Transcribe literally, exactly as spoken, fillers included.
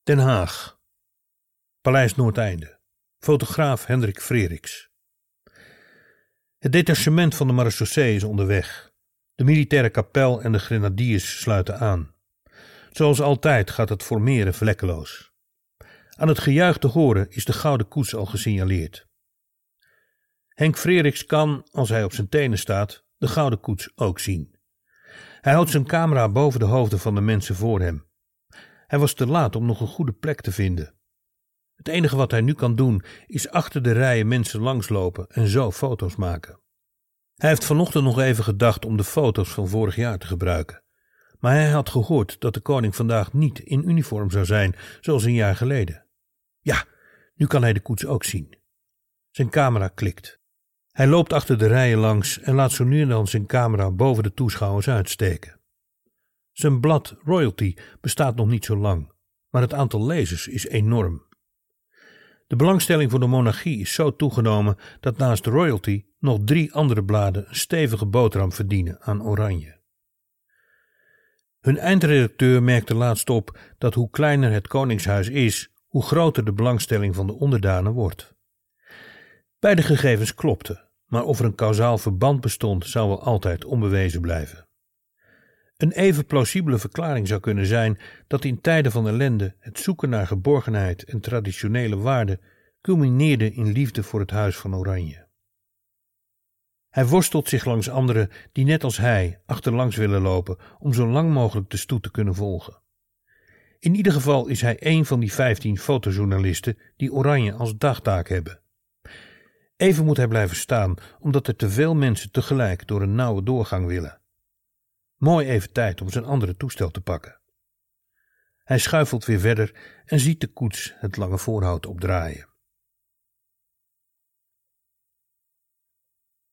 Den Haag. Paleis Noordeinde. Fotograaf Hendrik Freriks. Het detachement van de marechaussee is onderweg. De militaire kapel en de grenadiers sluiten aan. Zoals altijd gaat het formeren vlekkeloos. Aan het gejuich te horen is de gouden koets al gesignaleerd. Henk Freriks kan, als hij op zijn tenen staat, de gouden koets ook zien. Hij houdt zijn camera boven de hoofden van de mensen voor hem. Hij was te laat om nog een goede plek te vinden. Het enige wat hij nu kan doen is achter de rijen mensen langslopen en zo foto's maken. Hij heeft vanochtend nog even gedacht om de foto's van vorig jaar te gebruiken. Maar hij had gehoord dat de koning vandaag niet in uniform zou zijn, zoals een jaar geleden. Ja, nu kan hij de koets ook zien. Zijn camera klikt. Hij loopt achter de rijen langs en laat zo nu en dan zijn camera boven de toeschouwers uitsteken. Zijn blad Royalty bestaat nog niet zo lang, maar het aantal lezers is enorm. De belangstelling voor de monarchie is zo toegenomen dat naast Royalty nog drie andere bladen een stevige boterham verdienen aan oranje. Hun eindredacteur merkte laatst op dat hoe kleiner het koningshuis is, hoe groter de belangstelling van de onderdanen wordt. Beide gegevens klopten, maar of er een kausaal verband bestond zou wel altijd onbewezen blijven. Een even plausibele verklaring zou kunnen zijn dat in tijden van ellende het zoeken naar geborgenheid en traditionele waarden culmineerde in liefde voor het huis van Oranje. Hij worstelt zich langs anderen die net als hij achterlangs willen lopen om zo lang mogelijk de stoet te kunnen volgen. In ieder geval is hij een van die vijftien fotojournalisten die Oranje als dagtaak hebben. Even moet hij blijven staan omdat er te veel mensen tegelijk door een nauwe doorgang willen. Mooi even tijd om zijn andere toestel te pakken. Hij schuifelt weer verder en ziet de koets het lange voorhout opdraaien.